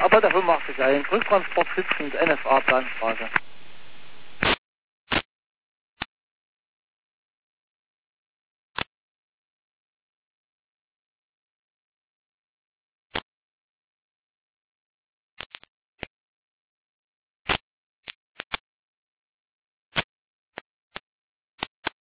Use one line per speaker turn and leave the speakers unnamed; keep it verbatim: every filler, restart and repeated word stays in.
aber dafür macht es einen Rücktransport sitzend N F A Planstraße.